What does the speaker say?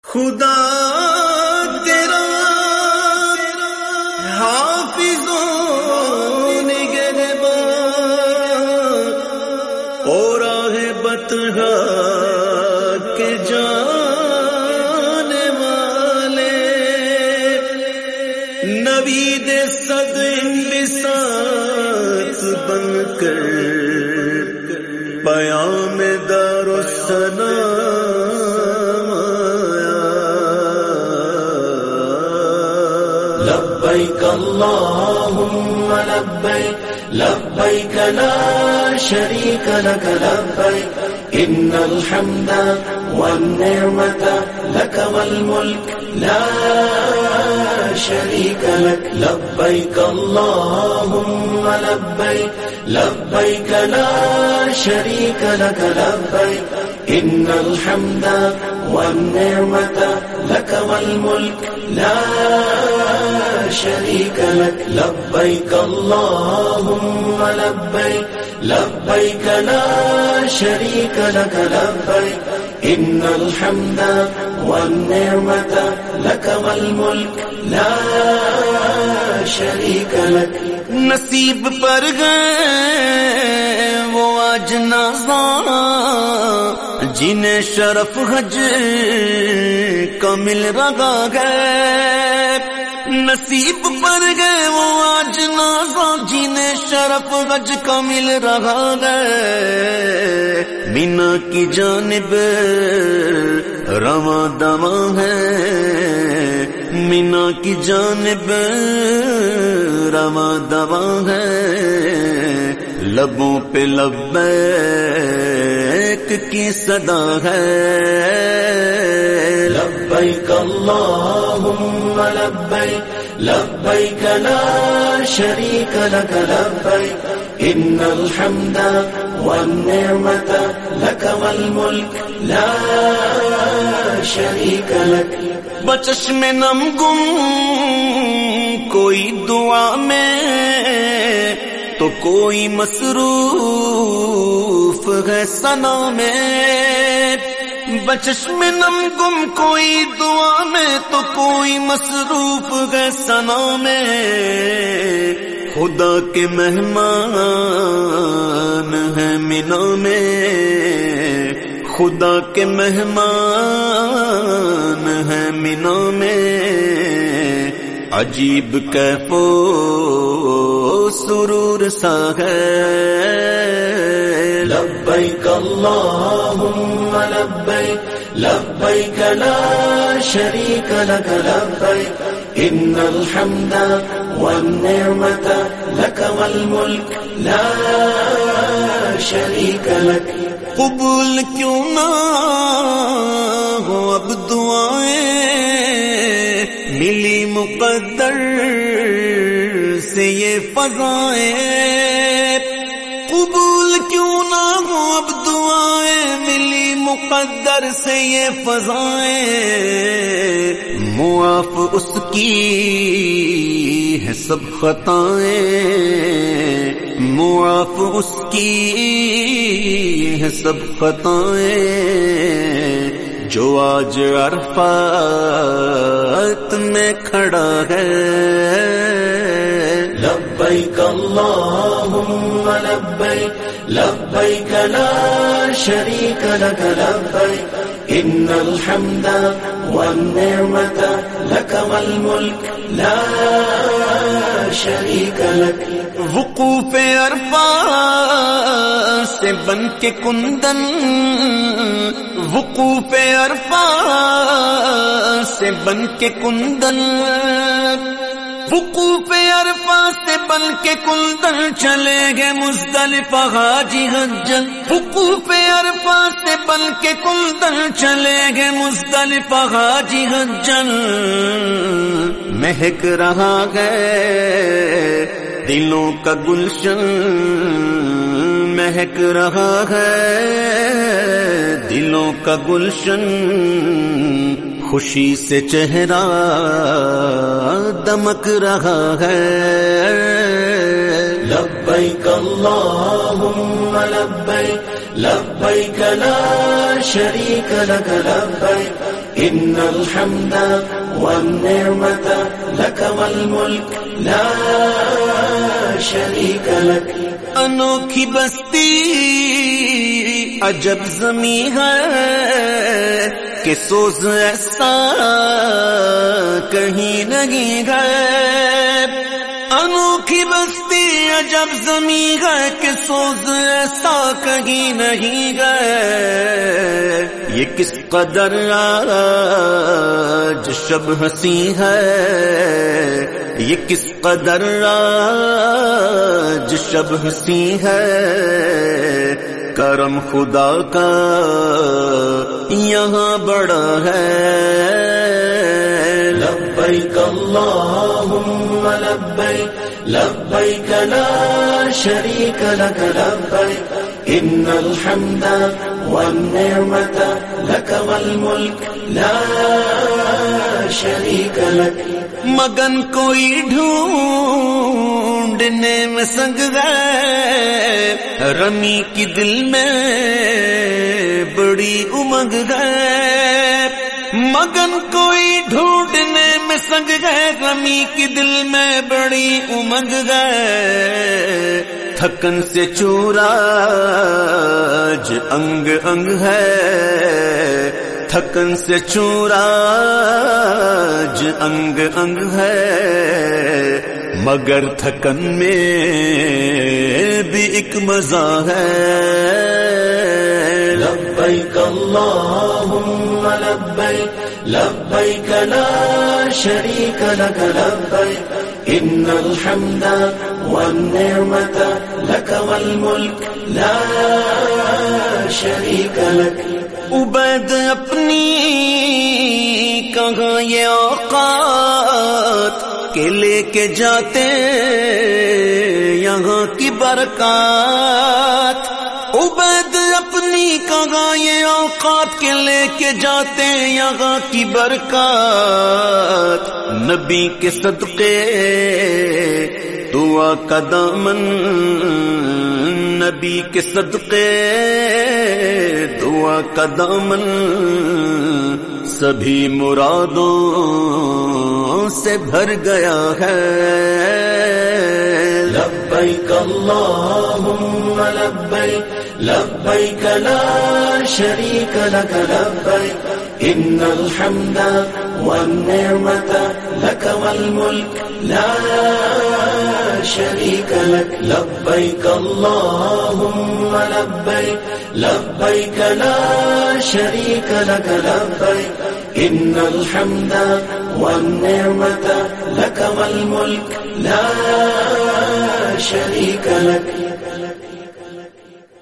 خدا تیرا حافظوں نگہبان اور راہ بطحا کے جانے والے نوید صد انبساط بن کر پیام دار السلام لبیک اللہم لبیک لبیک لا شریک لک لبیک ان الحمد والنعمت لک والملک لا شریک لک لبیک اللہم لبیک لبیک لا شریک لک لبیک ان الحمد والنعمت لک والملک لا شریک لک لبیک اللہم لبیک لبیک لا شریک لک لبیک ان الحمد والنعمت لک والملک لا شریک لک نصیب پر گئے وہ آج نازاں جنہیں شرف حج کا مل رہا ہے نصیب پر گئے وہ آج نازاں جنہیں شرف حج کا مل رہا ہے مینا کی جانب رواں دواں ہے مینا کی جانب رواں دواں ہے لبوں پہ لبیک کی صدا ہے لبیک اللہم لبیک لبیک لا شریک لک لبیک ان الحمد والنعمت لک والملک لا شریک لک بچشم نم گم کوئی دعا میں تو کوئی مصروف ہے ثنا میں بچشم نم گم کوئی دعا میں تو کوئی مصروف ہے ثنا میں خدا کے مہمان ہیں مینا میں خدا کے مہمان ہیں مینا میں عجیب کیف و سرور سا ہے لبیک اللہم لبیک لبیک لا شریک لک لبیک ان الحمد والنعمت لک والملک لا شریک لک قبول کیوں نہ ہو اب دعائیں ملی مقدر سے یہ فضائیں قبول کیوں نہ ہو اب دعائیں ملی مقدر سے یہ فضائیں معاف اس کی ہے سب خطائیں معاف اس کی ہے سب خطائیں جو آج عرفات میں کھڑا ہے لبیک اللہم لبیک لبیک لا شریک لک لبیک ان الحمد والنعمت لک والملک لا شریک لک وقوف عرفات سے بن کے کندن وقوف عرفات سے بن کے کندن وقوف عرفات سے بن کے کندن چلے گئے مزدلفہ حاجی حجل وقوف عرفات سے بن کے کندن چلے گئے مزدلفہ حاجی حجل مہک رہا ہے دلوں کا گلشن مہک رہا ہے دلوں کا گلشن خوشی سے چہرہ دمک رہا ہے لبیک اللہم لبیک لبيك لا شريك لك لبيك إن الحمد والنعمة لك والملك لا شريك لك. انوکھی بستی عجب زمیں ہے کہ سوز ایسا کہیں نہیں ہے. انوکھی بستی عجب زمیں ہے کہ سوز ایسا کہیں نہیں ہے. یہ کس قدر آج شب ہنسی ہے، یہ کس قدر آج شب ہنسی ہے. کرم خدا کا یہاں بڑا ہے. لبيك اللهم لبيك لبيك لا شريك لك لبيك إن الحمد والنعمة لك والملك لا شريك لك. مگن کوئی ڈھونڈنے میں سنگ گئے، رمی کی دل میں بڑی امنگ گئے. مگن کوئی ڈھونڈنے میں سنگ گئے، رمی کی دل میں بڑی امنگ گئے. تھکن سے چورا آج انگ انگ ہے، تھکن سے چورا آج انگ انگ ہے. مگر تھکن میں بھی ایک مزہ ہے. لبيك اللهم لبيك لبيك لا شريك لك لبيك إن الحمد والنعمة لك والملك لا شريك لك. عبید اپنی کہاں یہ اوقات کہ لے کے جاتے یہاں کی برکات. عبید اپنی کہاں یہ اوقات کے لے کے جاتے یہاں کی برکات. نبی کے صدقے دعا کا دامن، نبی کے صدقے دعا کا دامن سبھی مرادوں سے بھر گیا ہے. لبيك اللهم لبيك لبيك لا شريك لك لبيك إن الحمد والنعمة لك والملك لا شريك لك. لبيك اللهم لبيك لبيك لا شريك لك لبيك إن الحمد والنعمة لك والملك لا شريك لك.